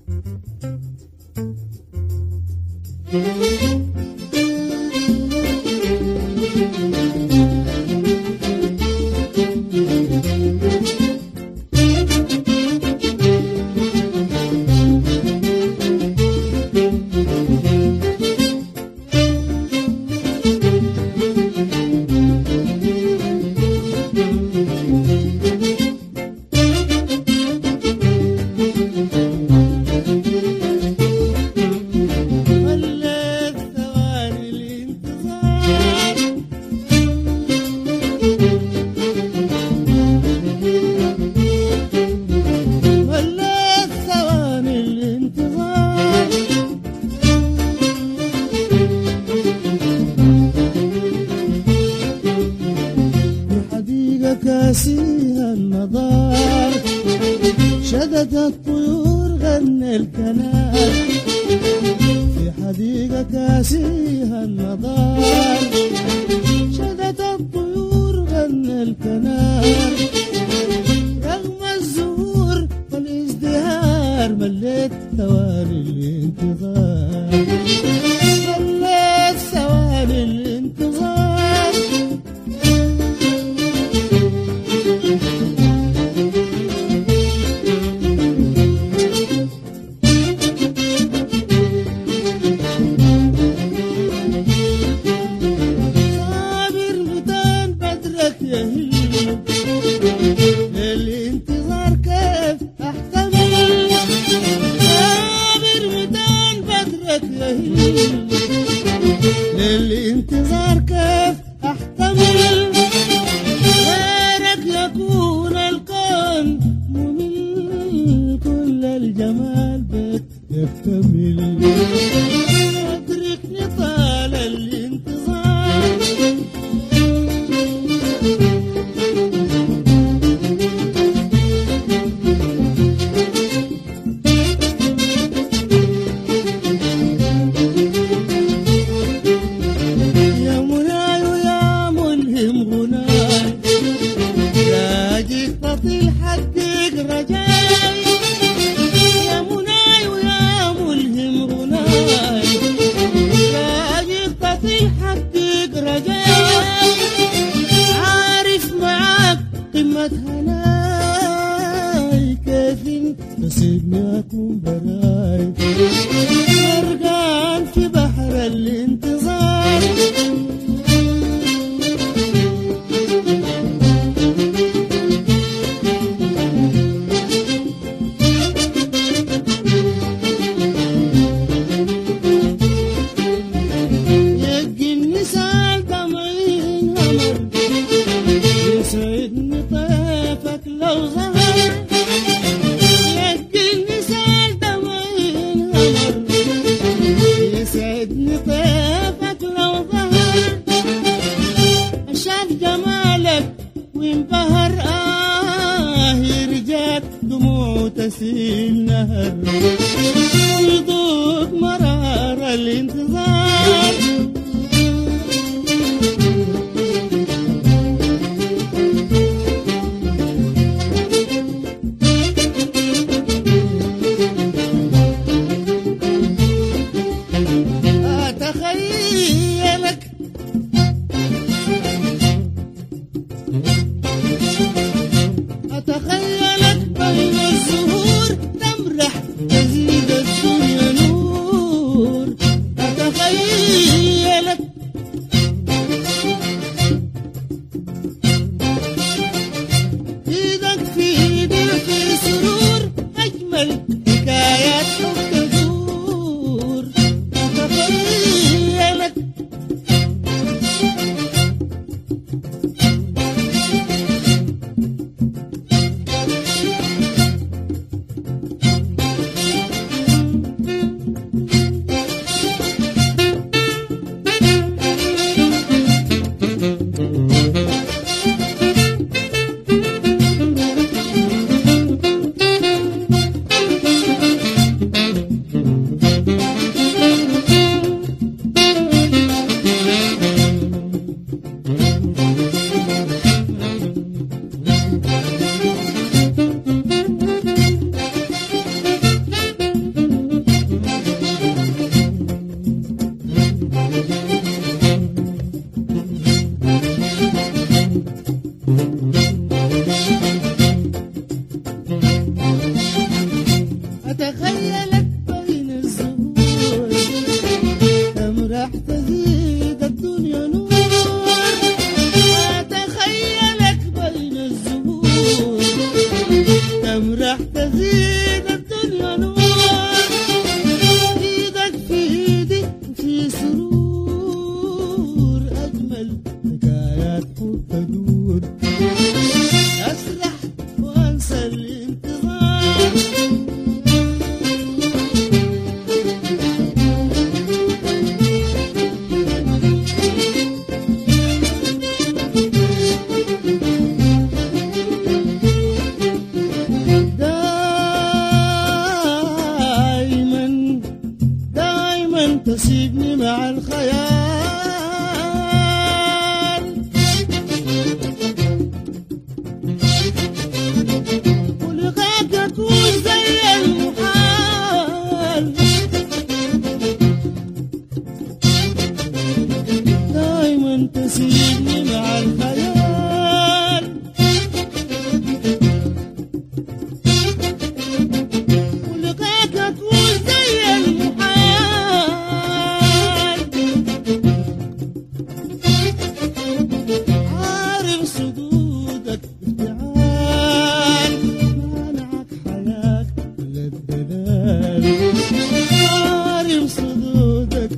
كاسيها النظار شدت الطيور غنى الكنار في حديقة كاسيها النظار شدت الطيور غنى الكنار رغم الزهور والازدهار مليت ثواني الانتظار مليت ثواني الانتظار الانتظار كيف احتمل صابر ميدان بدرك يهيل للانتظار كيف احتمل غيرك يكون الكون ممل كل الجمال بك يكتمل ادركني طال الانتظار حقق رجاي يا مناي ويا ملهم غناي راجل تطيل حقق رجاي عارف معاك قمة هناي كيف تسيبني أكون براي غرقان في بحر الانتظار يسعدني طيفك لو ظهر يجيني سال دمعين همر يسعدني طيفك لو ظهر شاف جمالك وانبهر يرجاك دموع تسيل نهر ويذوق مرار الانتظار أتخيلك بين الزهور تمرح تزيد الدنيا نور أتخيلك إيدك في إيدي في سرور أجمل حكايات حب تدور أتخيلك أتخيلك بين الزهور كم راح تزيد الدنيا نور أتخيلك بين الزهور كم راح تزيد الدنيا نور إيدك في إيدي وفي سرور أجمل حكايات حب تدور أسرح وأنسى الانتظار دايما تسيبني مع الخيال ولقاك أكون زي المحال دايما تسيبني مع الخيال ولقاك أكون زي المحال عارف صدودك افتعال مانعك حياك ولا الدلال عارف صدودك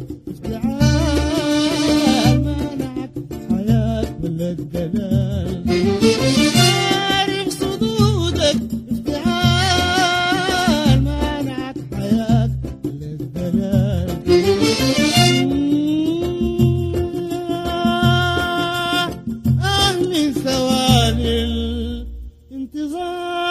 افتعال مانعك حياك ولا الدلال عارف صدودك افتعال مانعك حياك ولا الدلال من ثواني الانتظار